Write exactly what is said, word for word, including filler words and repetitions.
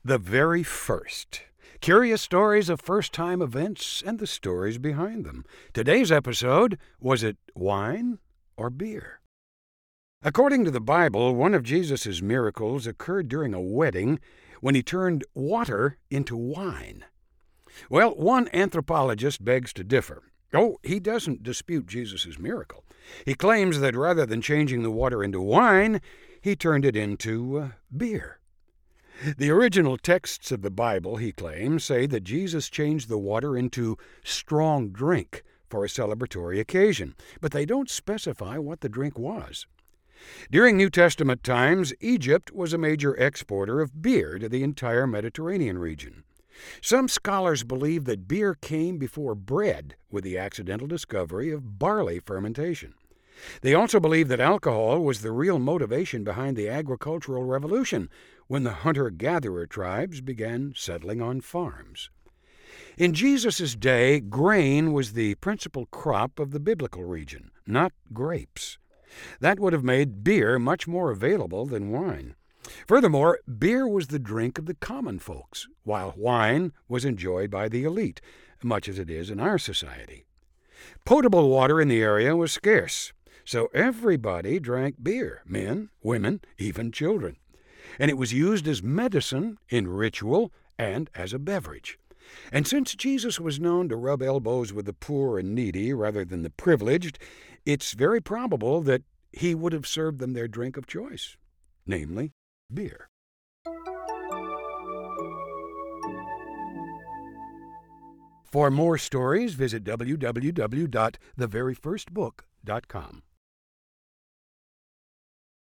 The Very First. Curious stories of first-time events and the stories behind them. Today's episode, was it wine or beer? According to the Bible, one of Jesus' miracles occurred during a wedding when he turned water into wine. Well, one anthropologist begs to differ. Oh, he doesn't dispute Jesus' miracle. He claims that rather than changing the water into wine, he turned it into uh, beer. The original texts of the Bible, he claims, say that Jesus changed the water into strong drink for a celebratory occasion, but they don't specify what the drink was. During New Testament times, Egypt was a major exporter of beer to the entire Mediterranean region. Some scholars believe that beer came before bread with the accidental discovery of barley fermentation. They also believe that alcohol was the real motivation behind the agricultural revolution, when the hunter-gatherer tribes began settling on farms. In Jesus' day, grain was the principal crop of the biblical region, not grapes. That would have made beer much more available than wine. Furthermore, beer was the drink of the common folks, while wine was enjoyed by the elite, much as it is in our society. Potable water in the area was scarce, so everybody drank beer, men, women, even children. And it was used as medicine, in ritual, and as a beverage. And since Jesus was known to rub elbows with the poor and needy rather than the privileged, it's very probable that he would have served them their drink of choice, namely beer. For more stories, visit w w w dot the very first book dot com.